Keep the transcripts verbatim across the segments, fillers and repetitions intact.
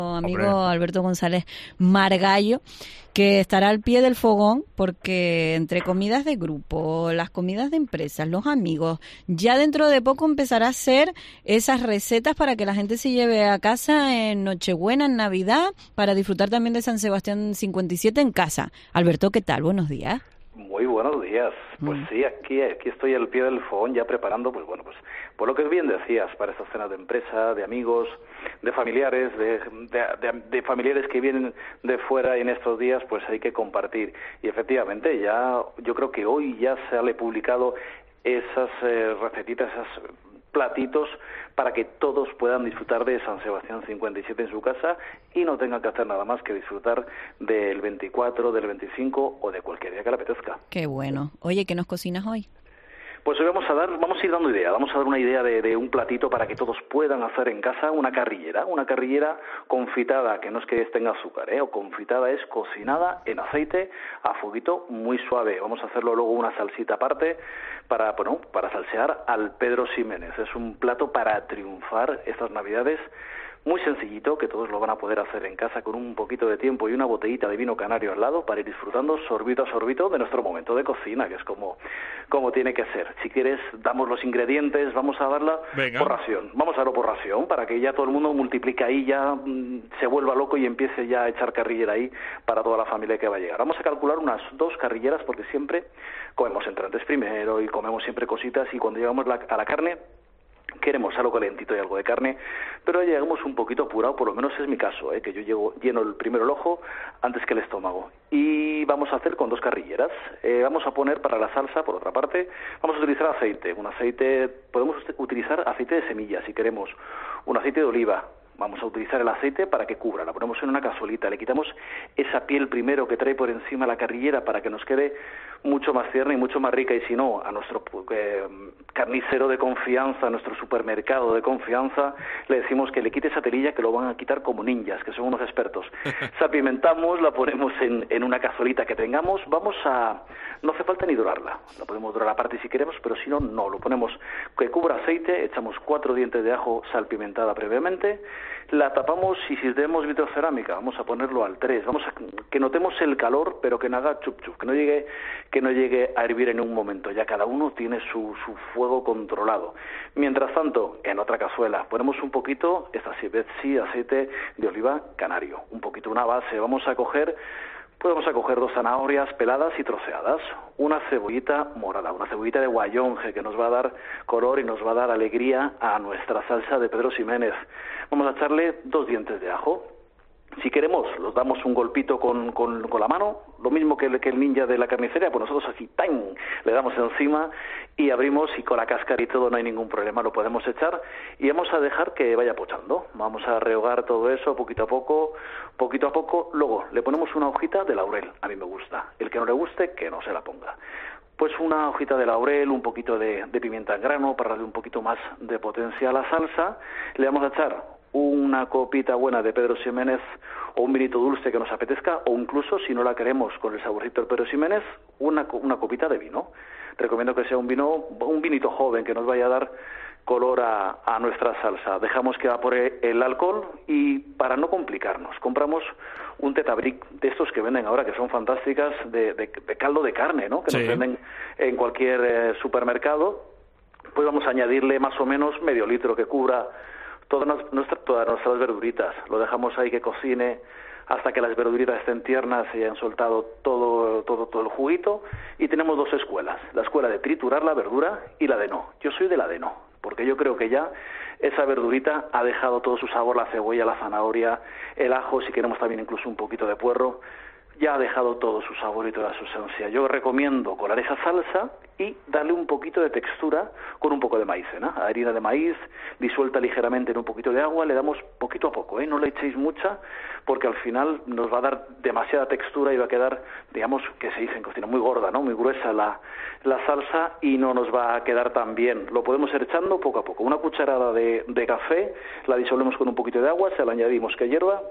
amigo Hombre. Alberto González Margallo, que estará al pie del fogón porque entre comidas de grupo, las comidas de empresas, los amigos, ya dentro de poco empezará a hacer esas recetas para que la gente se lleve a casa en Nochebuena, en Navidad, para disfrutar también de San Sebastián cincuenta y siete en casa. Alberto, ¿qué tal? Buenos días. Muy buenos días. Pues Mm. sí, aquí, aquí estoy al pie del fogón ya preparando, pues bueno, pues por lo que bien decías, para estas cenas de empresa, de amigos, de familiares, de, de, de, de familiares que vienen de fuera y en estos días pues hay que compartir. Y efectivamente ya, yo creo que hoy ya sale publicado esas eh, recetitas, esas platitos para que todos puedan disfrutar de San Sebastián cincuenta y siete en su casa y no tengan que hacer nada más que disfrutar del veinticuatro, del veinticinco o de cualquier día que le apetezca. Qué bueno. Oye, ¿qué nos cocinas hoy? Pues hoy vamos a dar, vamos a ir dando idea, vamos a dar una idea de, de un platito para que todos puedan hacer en casa una carrillera, una carrillera confitada, que no es que tenga azúcar, ¿eh? O confitada es cocinada en aceite a fueguito muy suave. Vamos a hacerlo luego una salsita aparte para, bueno, para salsear al Pedro Ximénez. Es un plato para triunfar estas Navidades. Muy sencillito, que todos lo van a poder hacer en casa con un poquito de tiempo y una botellita de vino canario al lado para ir disfrutando sorbito a sorbito de nuestro momento de cocina, que es como, como tiene que ser. Si quieres, damos los ingredientes, vamos a darla Venga. por ración. Vamos a darlo por ración para que ya todo el mundo multiplique ahí, ya mmm, se vuelva loco y empiece ya a echar carrillera ahí para toda la familia que va a llegar. Vamos a calcular unas dos carrilleras porque siempre comemos entrantes primero y comemos siempre cositas y cuando llegamos la, a la carne queremos algo calentito y algo de carne, pero llegamos un poquito apurado, por lo menos es mi caso, ¿eh? Que yo llego lleno el primero el ojo antes que el estómago. Y vamos a hacer con dos carrilleras. Eh, vamos a poner para la salsa, por otra parte, vamos a utilizar aceite. Un aceite, podemos utilizar aceite de semillas si queremos, un aceite de oliva. Vamos a utilizar el aceite para que cubra, la ponemos en una cazuelita, le quitamos esa piel primero que trae por encima la carrillera para que nos quede mucho más tierna y mucho más rica, y si no, a nuestro eh, carnicero de confianza, a nuestro supermercado de confianza, le decimos que le quite esa telilla, que lo van a quitar como ninjas, que son unos expertos. Salpimentamos, la ponemos en, en una cazuelita que tengamos, vamos a... no hace falta ni dorarla, la podemos dorar aparte si queremos, pero si no, no, lo ponemos que cubra aceite, echamos cuatro dientes de ajo salpimentada previamente, la tapamos y si tenemos vitrocerámica vamos a ponerlo al tres, vamos a que notemos el calor pero que no haga chup chup, que no llegue que no llegue a hervir en un momento, ya cada uno tiene su, su fuego controlado. Mientras tanto, en otra cazuela ponemos un poquito, esta vez sí, aceite de oliva canario, un poquito una base, vamos a coger Pues vamos a coger dos zanahorias peladas y troceadas, una cebollita morada, una cebollita de guayonje que nos va a dar color y nos va a dar alegría a nuestra salsa de Pedro Ximénez. Vamos a echarle dos dientes de ajo. Si queremos, los damos un golpito con, con, con la mano, lo mismo que el, que el ninja de la carnicería, pues nosotros así, ¡tan!, le damos encima y abrimos y con la cáscara y todo no hay ningún problema, lo podemos echar y vamos a dejar que vaya pochando. Vamos a rehogar todo eso poquito a poco, poquito a poco, luego le ponemos una hojita de laurel, a mí me gusta, el que no le guste, que no se la ponga. Pues una hojita de laurel, un poquito de, de pimienta en grano para darle un poquito más de potencia a la salsa, le vamos a echar una copita buena de Pedro Ximénez o un vinito dulce que nos apetezca, o incluso, si no la queremos con el saborcito del Pedro Ximénez, una, una copita de vino. Recomiendo que sea un vino, un vinito joven que nos vaya a dar color a, a nuestra salsa. Dejamos que evapore el alcohol y, para no complicarnos, compramos un tetabric de estos que venden ahora, que son fantásticas, de, de, de caldo de carne, ¿no? Que sí, nos venden en cualquier eh, supermercado. Pues vamos a añadirle más o menos medio litro que cubra Todas nuestras, todas nuestras verduritas. Lo dejamos ahí que cocine hasta que las verduritas estén tiernas y hayan soltado todo, todo, todo el juguito. Y tenemos dos escuelas, la escuela de triturar la verdura y la de no. Yo soy de la de no, porque yo creo que ya esa verdurita ha dejado todo su sabor, la cebolla, la zanahoria, el ajo, si queremos también incluso un poquito de puerro, ya ha dejado todo su sabor y toda su esencia. Yo recomiendo colar esa salsa y darle un poquito de textura con un poco de maicena, harina de maíz disuelta ligeramente en un poquito de agua, le damos poquito a poco, ¿eh? No le echéis mucha porque al final nos va a dar demasiada textura y va a quedar, digamos, que se dice en cocina, muy gorda, ¿no? Muy gruesa la, la salsa y no nos va a quedar tan bien. Lo podemos ir echando poco a poco. Una cucharada de, de café, la disolvemos con un poquito de agua, se la añadimos que hierva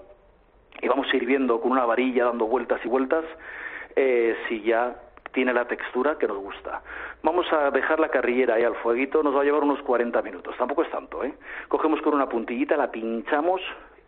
y vamos sirviendo con una varilla dando vueltas y vueltas eh, si ya tiene la textura que nos gusta. Vamos a dejar la carrillera ahí al fueguito, nos va a llevar unos cuarenta minutos, tampoco es tanto, ¿eh? Cogemos con una puntillita, la pinchamos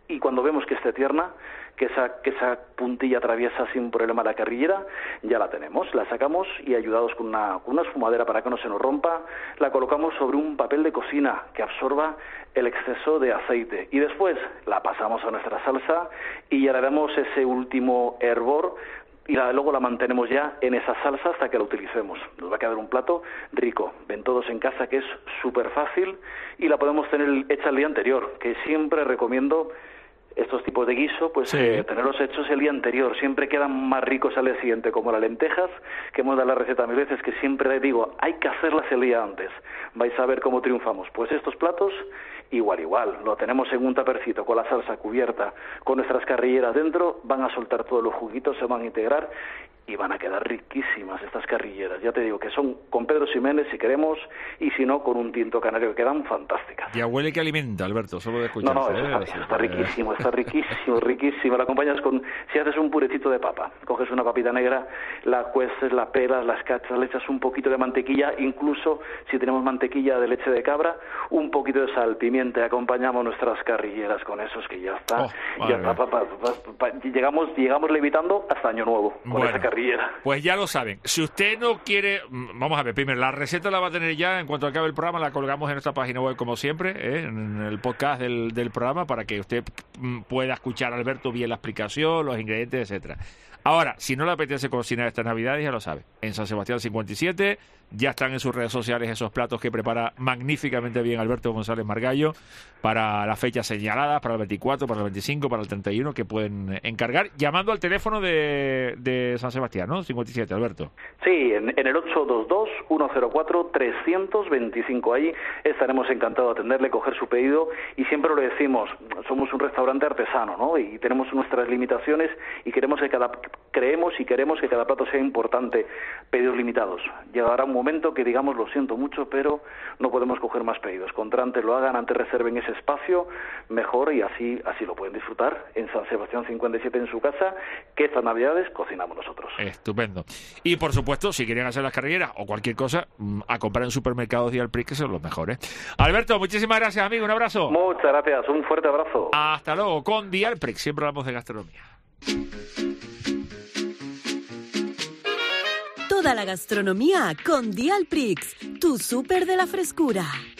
y cuando vemos que esté tierna, que esa, que esa puntilla atraviesa sin problema la carrillera, ya la tenemos. La sacamos y, ayudados con una, con una esfumadera para que no se nos rompa, la colocamos sobre un papel de cocina que absorba el exceso de aceite. Y después la pasamos a nuestra salsa y ya le damos ese último hervor y la, luego la mantenemos ya en esa salsa hasta que la utilicemos. Nos va a quedar un plato rico. Ven todos en casa que es súper fácil y la podemos tener hecha el día anterior, que siempre recomiendo estos tipos de guiso, pues sí. eh, tenerlos hechos el día anterior. Siempre quedan más ricos al día siguiente, como las lentejas, que hemos dado la receta mil veces, que siempre les digo, hay que hacerlas el día antes. Vais a ver cómo triunfamos. Pues estos platos, igual, igual. Lo tenemos en un tapercito con la salsa cubierta, con nuestras carrilleras dentro, van a soltar todos los juguitos, se van a integrar y van a quedar riquísimas estas carrilleras. Ya te digo que son con Pedro Ximénez si queremos, y si no, con un tinto canario, que quedan fantásticas. Ya huele que alimenta, Alberto, solo de escuchar. No, no, eso está, eso está riquísimo, está riquísimo, riquísimo. La acompañas con, si haces un purecito de papa, coges una papita negra, la cueces, la pelas, las cachas, le echas un poquito de mantequilla, incluso si tenemos mantequilla de leche de cabra, un poquito de sal, pimienta, y acompañamos nuestras carrilleras con esos, que ya está, oh, ya está, pa, pa, pa, pa, llegamos, llegamos levitando hasta Año Nuevo con bueno. esa carrillera. Pues ya lo saben. Si usted no quiere, vamos a ver, primero, la receta la va a tener ya en cuanto acabe el programa, la colgamos en nuestra página web como siempre, ¿eh? en el podcast del, del programa, para que usted pueda escuchar a Alberto bien la explicación, los ingredientes, etcétera. Ahora, si no le apetece cocinar estas Navidades, ya lo sabe. En San Sebastián cincuenta y siete ya están en sus redes sociales esos platos que prepara magníficamente bien Alberto González Margallo para las fechas señaladas, para el veinticuatro, para el veinticinco, para el treinta y uno, que pueden encargar llamando al teléfono de, de San Sebastián, ¿no? cincuenta y siete, Alberto. Sí, en, en el ocho dos dos, uno cero cuatro, tres dos cinco. Ahí estaremos encantados de atenderle, coger su pedido, y siempre lo decimos, somos un restaurante artesano, ¿no? Y tenemos nuestras limitaciones y queremos que cada creemos y queremos que cada plato sea importante. Pedidos limitados. Llegará un momento que digamos, lo siento mucho, pero no podemos coger más pedidos. Contra antes lo hagan, antes reserven ese espacio, mejor, y así así lo pueden disfrutar en San Sebastián cincuenta y siete en su casa, que estas Navidades cocinamos nosotros. Estupendo. Y por supuesto, si quieren hacer las carrilleras o cualquier cosa, a comprar en supermercados Dialprix, que son los mejores. Alberto, muchísimas gracias, amigo. Un abrazo. Muchas gracias. Un fuerte abrazo. Hasta luego. Con Dialprix siempre hablamos de gastronomía. Toda la gastronomía con Dialprix, tu súper de la frescura.